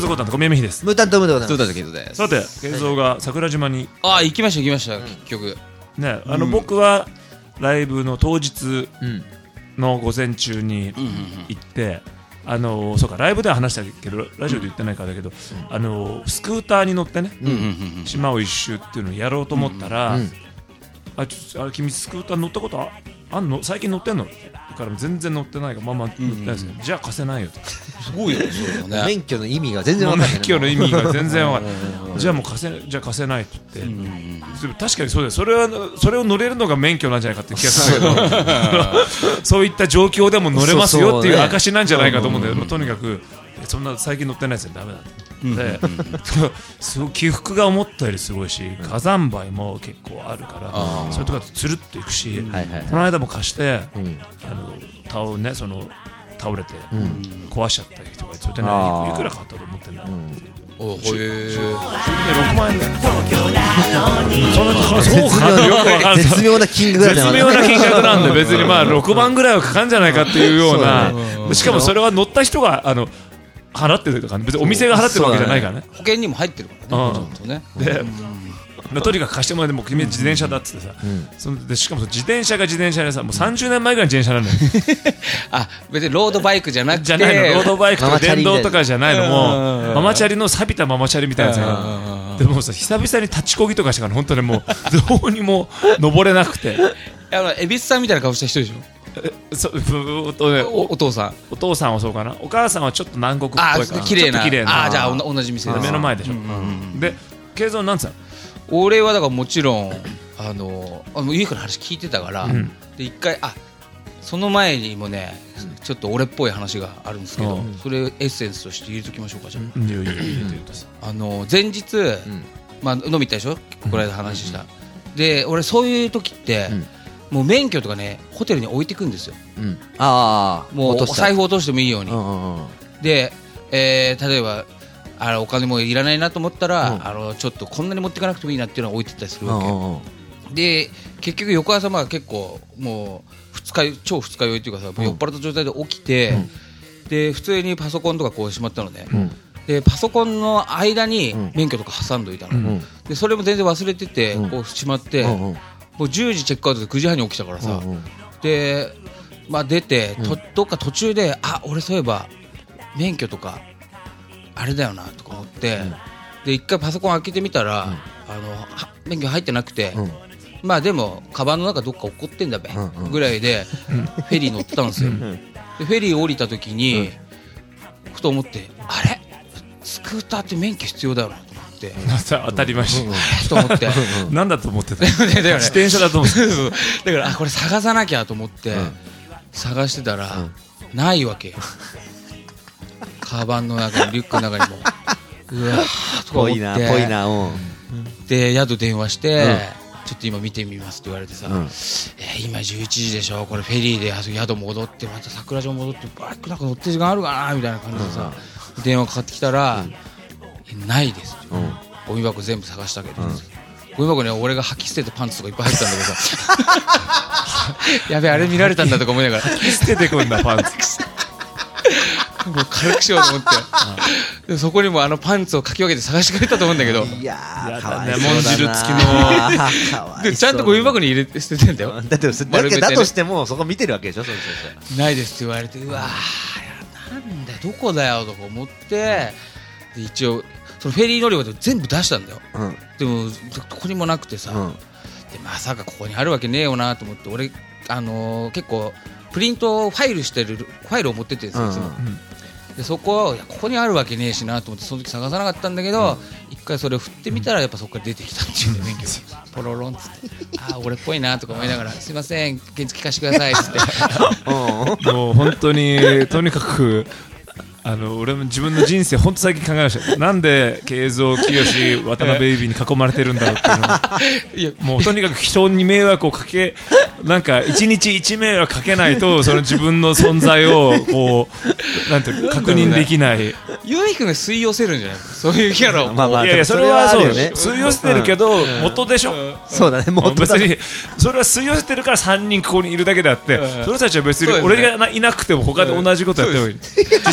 ズコタンと小宮美です。 ムータントムでございます。 そうだけどです。 さて、慶三が桜島に行きました結局ね、僕はライブの当日の午前中に行って、そうかライブでは話したけどラジオで言ってないからだけど、スクーターに乗ってね、島を一周っていうのをやろうと思ったら、君スクーター乗ったことあんの？最近乗ってんの？だから全然乗ってないから乗ってないですよ。じゃあ貸せないよと。 すごいよね。 免許の意味が全然分かんない。 免許の意味が全然分かんない。じゃあもう貸せないって言って。確かにそうだよ。それを乗れるのが免許なんじゃないかって気がするけど、そういった状況でも乗れますよっていう証なんじゃないかと思うんだけど、とにかくそんな最近乗ってないですよ、ダメだって。ですごい起伏が思ったよりすごいし、火山灰も結構あるから、そういうところだとつるっといくし、この間も貸して、倒れて壊しちゃった人がいて、それでね、いくらかかったと思ってんだろう。6万円だよ。 絶妙な金額なんで、別に6万ぐらいはかかるんじゃないかっていうような。しかもそれは乗った人が払ってるとか、別にお店が払ってるわけじゃないからね。 保険にも入ってるからね。 でとにかく貸してもらって、もう君は自転車だっつってさ、でしかも自転車が自転車でさ、もう30年前ぐらいの自転車なんだよ。 別にロードバイクじゃなくて、 ロードバイクとか電動とかじゃないの、もうママチャリの錆びたママチャリみたいなやつ。でもさ、久々に立ちこぎとかしたから本当にもうどうにも登れなくて。 恵比寿さんみたいな顔した人でしょ。お父さんはそうかな。お母さんはちょっと南国っぽいから綺麗な。じゃあ同じ店目の前でしょ。で、慶三なんつうの？ 俺はだからもちろん家から話聞いてたから、で一回その前にもね、ちょっと俺っぽい話があるんですけど、それエッセンスとして入れときましょうか。じゃあ前日飲み行ったでしょ、この間話した。で俺そういう時ってもう免許とかね、ホテルに置いてくんですよ。もうお財布落としてもいいように。で例えばお金もいらないなと思ったら、ちょっとこんなに持っていかなくてもいいなっていうのを置いてったりするわけで、結局翌朝結構もう超二日酔いっていうかさ、酔っ払った状態で起きて、で普通にパソコンとかこうしまったのね。でパソコンの間に免許とか挟んどいたの。でそれも全然忘れててこうしまって、もう10時チェックアウトで9時半に起きたからさ、で出てどっか途中で俺そういえば免許とかあれだよなとか思って、で一回パソコン開けてみたら、免許入ってなくて、でもカバンの中どっか落っこってんだべぐらいでフェリー乗ったんですよ。でフェリー降りた時にふと思って、あれスクーターって免許必要だよなと思って、 当たり前しと思ってなんだと思ってた自転車だと思ってだからこれ探さなきゃと思って探してたらないわけよ。カバンの中にリュックの中にもうわーとか思ってで宿電話して、ちょっと今見てみますって言われてさ、今11時でしょ、これフェリーで宿戻ってまた桜島戻ってバックなんか乗ってる時間あるかなみたいな感じでさ、電話かかってきたら、ないです、ゴミ箱全部探したけど、ゴミ箱には俺が吐き捨ててパンツとかいっぱい入ってたんだけどさやべえ、あれ見られたんだとか思いながら吐き捨ててくんだパンツもう軽くしようと思ってでそこにもパンツをかき分けて探してくれたと思うんだけど、 いやーかわいそうだな、レモン汁付きのでちゃんとゴミ箱に入れて捨ててんだよ。 だとしてもそこ見てるわけでしょ。 ないですって言われて、うわーなんだよどこだよとか思って、で一応そのフェリー乗り場で全部出したんだよ。でもどこにもなくてさ、でまさかここにあるわけねえよなと思って、俺結構プリントファイルしてるファイルを持ってってるんですよ。でそこをここにあるわけねえしなと思ってその時探さなかったんだけど、一回それを振ってみたらやっぱそこから出てきたっていう免許ポロロンっつって俺っぽいなとか思いながら、すいません原付貸してくださいっつってもう本当にとにかく俺も自分の人生本当最近考えました。なんで慶三、清、渡辺ベイビーに囲まれてるんだろうっていうのもうとにかく人に迷惑をかけ、なんか一日一迷惑かけないとその自分の存在をこうなんていう確認できない。 ゆうひくんが吸い寄せるんじゃないそういうキャラを。 いやそれはそうね、吸い寄せてるけど元でしょ。 そうだね、 別にそれは吸い寄せてるから3人ここにいるだけであって、その人たちは別に俺がいなくても他で同じことやってもいい。実際その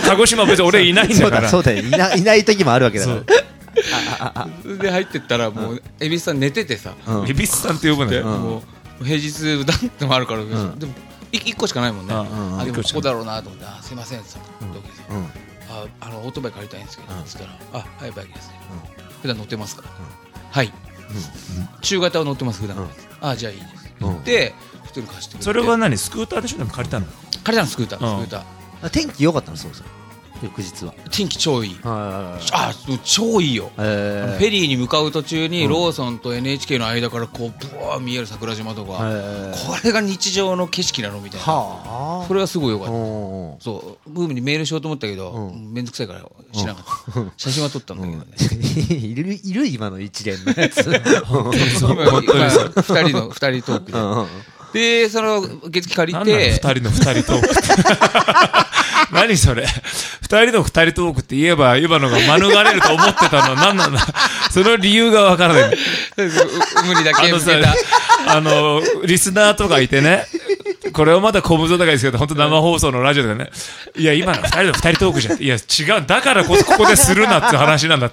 鹿児島別に俺いないんだからそうだよいない時もあるわけだからそれで入ってったらもう恵比寿さん寝ててさ、 恵比寿さんって呼ぶのよ。 もう平日だってもあるから、でも1個しかないもんね。でもここだろうなと思って、すいませんって言ったわけですよ。オートバイ借りたいんですけどつったら、はいバイクですね。普段乗ってますか。はい中型は乗ってます普段。じゃあいいですで普通に貸してくれて。 それは何スクーターでしょ。でも借りたのスクーター天気良かったの。そう翌日は天気超いい。超いいよ。フェリーに向かう途中にローソンと NHK の間からこうブワー見える桜島とか、これが日常の景色なのみたいな。それはすごい良かった。そうブームにメールしようと思ったけどめんどくさいからしなかった。写真は撮ったんだけどね。 いる今の一連のやつ 2人トークでその月金借りて 2人の2人トーク何それ2人の2人トークって言えば今のが免れると思ってたのは何なんだ。その理由がわからない。 無理だけ受けたリスナーとかいてね、これはまだ小難しいですけど本当生放送のラジオとかね、いや今の2人の2人トークじゃん、いや違う、だからこそここでするなって話なんだ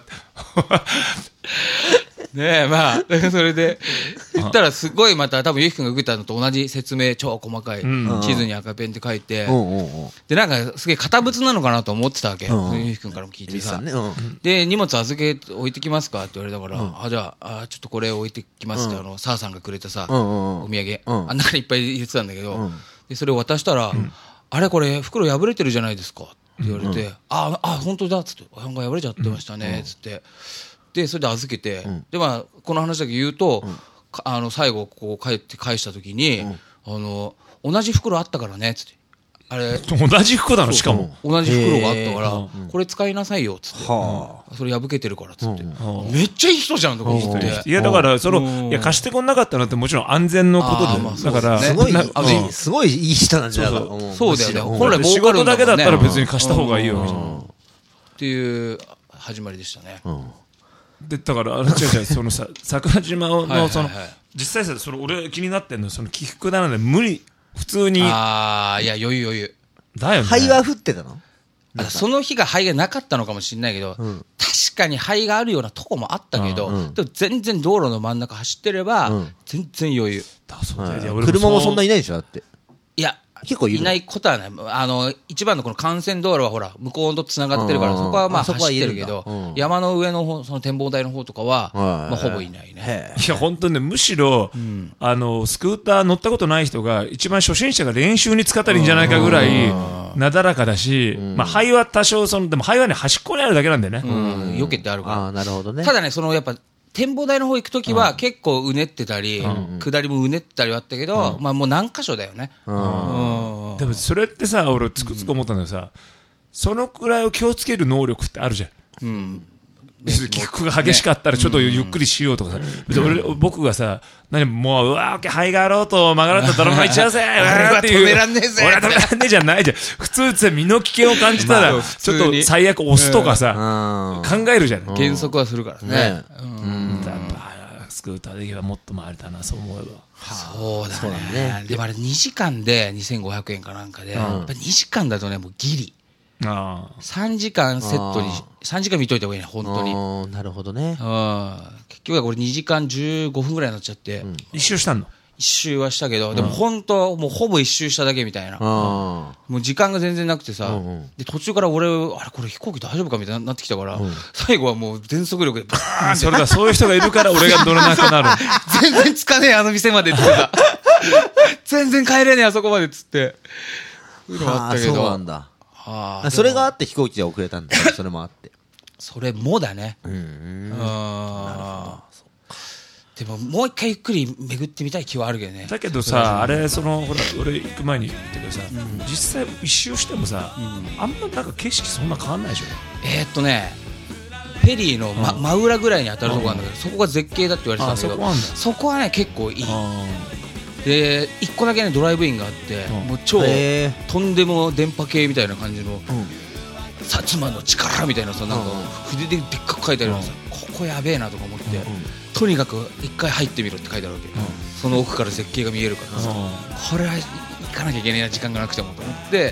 ねえまあそれで言ったらすごいまた多分ゆきくんが受けたのと同じ説明超細かい地図に赤ペンって書いて、でなんかすげえ堅物なのかなと思ってたわけ。ゆきくんからも聞いてさ、で荷物預け置いてきますかって言われたから、じゃあちょっとこれ置いてきますって澤さんがくれたさお土産あん中にいっぱい入れてたんだけど、でそれを渡したらあれこれ袋破れてるじゃないですかって言われて、本当だっつって、破れちゃってましたねっつって。でそれで預けて、でまあこの話だけ言うと、最後こう帰って返した時に、同じ袋あったからねっつって、あれ同じ服なの。しかも同じ袋があったからこれ使いなさいよっつって、それ破けてるからっつって、めっちゃいい人じゃんとか言って、 いやだからいや貸してこんなかったのってもちろん安全のことで、だからすごいいい人なんじゃないか。 そうだよね。本来仕事だけだったら別に貸した方がいいよっていう始まりでしたね。 でだから違うそのさ桜島のその実際さ、その俺気になってんのその起伏なので無理普通に。いや余裕だよね。 灰は降ってたの。 その日が灰がなかったのかもしれないけど、確かに灰があるようなとこもあったけど、でも全然道路の真ん中走ってれば全然余裕。 車もそんないないでしょだって。 いや結構いないことはない。一番のこの幹線道路はほら向こうとつながってるからそこはまあ走ってるけど、山の上の方その展望台の方とかはまあほぼいないね。 いや本当ね、むしろスクーター乗ったことない人が一番初心者が練習に使ったらいいんじゃないかぐらいなだらかだし、まあ灰は多少でも灰はね端っこにあるだけなんだよね。 避けてあるから。 なるほどね。 ただねそのやっぱ展望台の方行くときは結構うねってたり、下りもうねったりはあったけど、まあもう何箇所だよね。でもそれってさ、俺つくづく思ったんだけどさ、そのくらいを気をつける能力ってあるじゃん。起伏が激しかったらちょっとゆっくりしようとかさ、僕がさ、もううわー灰があろうと曲がらんとドラマ行っちゃうぜ俺は止めらんねえぜ俺は止めらんねえじゃないじゃん。普通さ身の危険を感じたらちょっと最悪押すとかさ考えるじゃん。 減速はするからね。 スクーターで行けばもっと回れたな、そう思えば。 そうだね。でもあれ2時間で2500円かなんかで、やっぱ2時間だとねもうギリ。3時間セットに3時間見といた方がいいね本当に。 なるほどね。 結局はこれ2時間15分ぐらいになっちゃって、 一周したの。 一周はしたけど、でも本当もうほぼ一周しただけみたいな。もう時間が全然なくてさ、で途中から俺これ飛行機大丈夫かみたいになってきたから、最後はもう全速力でバーンって。 それだ、そういう人がいるから俺が乗れなくなる。 全然つかねえあの店までっつってた。全然帰れねえあそこまでっつって。そういうのもあったけど。 そうなんだ。それがあって飛行機で遅れたんだ。それもあって。 それもだね。なるほど。でももう一回ゆっくり巡ってみたい気はあるけどね。 だけどさ、あれほら俺行く前に言ったけどさ、実際一周してもさ、あんまなんか景色そんな変わんないでしょ。 フェリーの真裏ぐらいに当たるとこあるんだけど、そこが絶景だって言われてたんだけど、そこはね結構いい。で一個だけねドライブインがあって、もう超とんでも電波系みたいな感じの薩摩の力みたいなさ、なんか筆ででっかく書いてあるのさ、ここやべえなとか思って、とにかく一回入ってみろって書いてあるわけ。その奥から絶景が見えるからさ、これは行かなきゃいけないな時間がなくてもと思って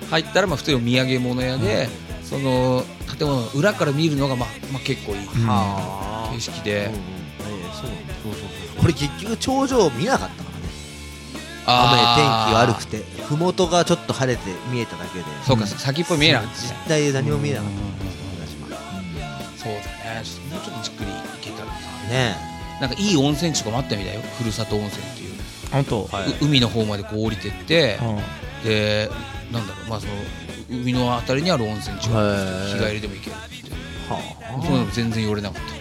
入ったらまあ普通の土産物屋で、その建物の裏から見るのがまあ結構いい景色で、 これ結局頂上見なかったからね。雨天気悪くて麓がちょっと晴れて見えただけで、 そうか先っぽ見えなかった実態何も見えなかった。 そうだね、もうちょっとじっくり行けたらね。 なんかいい温泉地とかもあったみたいよ、ふるさと温泉っていう。 本当、 海の方までこう降りてって、でなんだろう、まあその海のあたりにある温泉地が日帰りでも行けるってそういうの全然寄れなかった。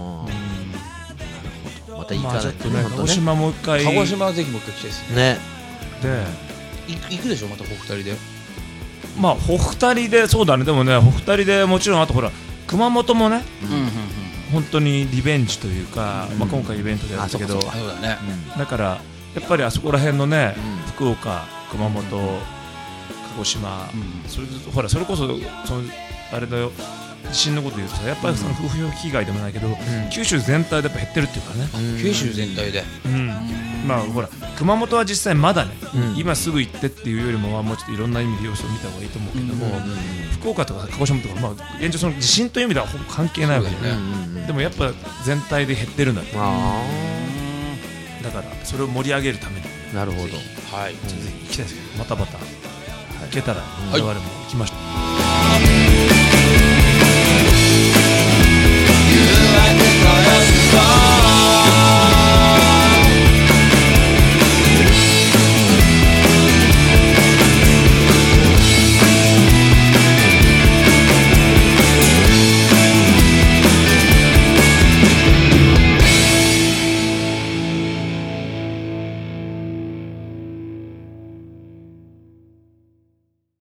また行かないとね。 鹿児島もう一回、 鹿児島はぜひもう一回来たいですね。 で行くでしょまたお二人で。 まあお二人で、そうだね。でもねお二人でもちろん、あとほら熊本もね、本当にリベンジというか、まあ今回イベントでやったけど、だからやっぱりあそこら辺のね、福岡、熊本、鹿児島、それほらそれこそそのあれだよ、地震のこと言うとさ、やっぱりその風評被害でもないけど、九州全体でやっぱ減ってるっていうからね。 九州全体で。 まあほら熊本は実際まだね、今すぐ行ってっていうよりも、もうちょっといろんな意味で様子を見た方がいいと思うけども、福岡とか鹿児島とか、まあ現状その地震という意味ではほぼ関係ないわけよね。でもやっぱ全体で減ってるんだって。だからそれを盛り上げるために、 なるほど。 ぜひ行きたいですけど、また行けたら我々も行きましょう。